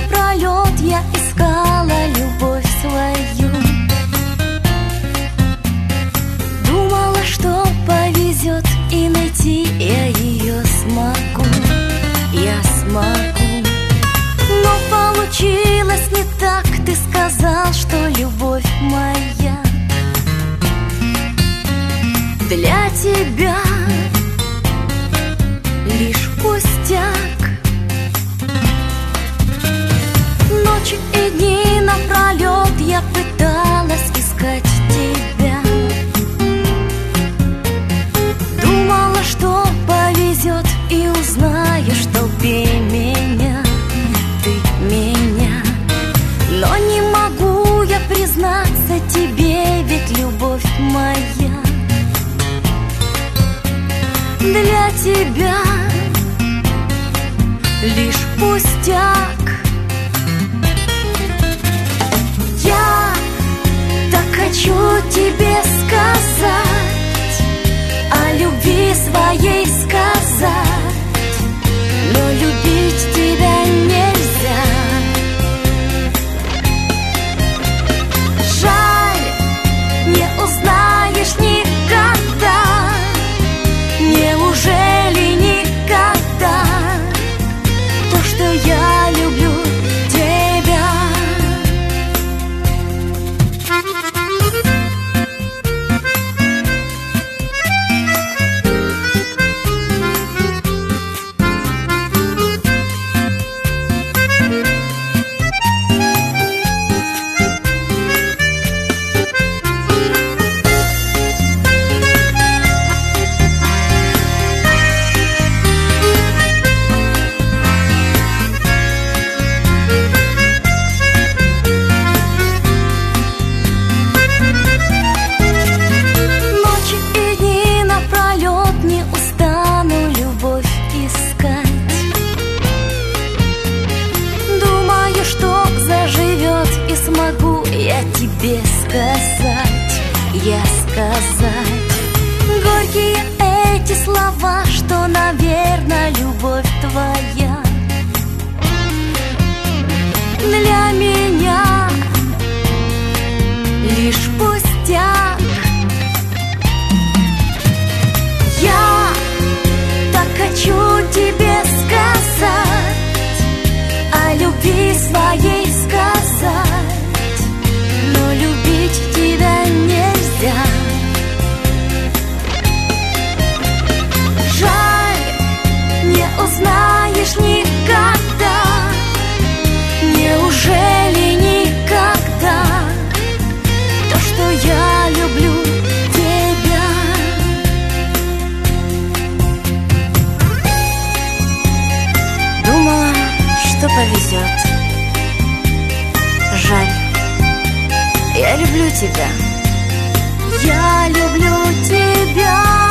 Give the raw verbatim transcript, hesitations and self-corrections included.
напролет я искала любовь свою. Думала, что повезет и найти я ее смогу, я смогу. Но получилось не так, ты сказал, что любовь моя для тебя лишь пустяк. Ночи и дни напролет я пыталась искать тебя. Думала, что повезет и узнаешь в толпе меня, ты меня. Но не могу я признаться тебе, ведь любовь моя для тебя лишь пустяк. Я так хочу тебе сказать, о любви своей сказать, но любить тебя нельзя. Жаль, не узнаешь никогда. Неужели никогда то, что я люблю тебя? Смогу я тебе сказать, я сказать горькие эти слова, что, наверное, любовь твоя для меня лишь пустяк. Я так хочу тебе сказать, о любви своей сказать, но любить тебя нельзя. Жаль, не узнаешь никогда. Неужели никогда то, что я люблю тебя? Думала, что повезет. Жаль, я люблю тебя. Я люблю тебя.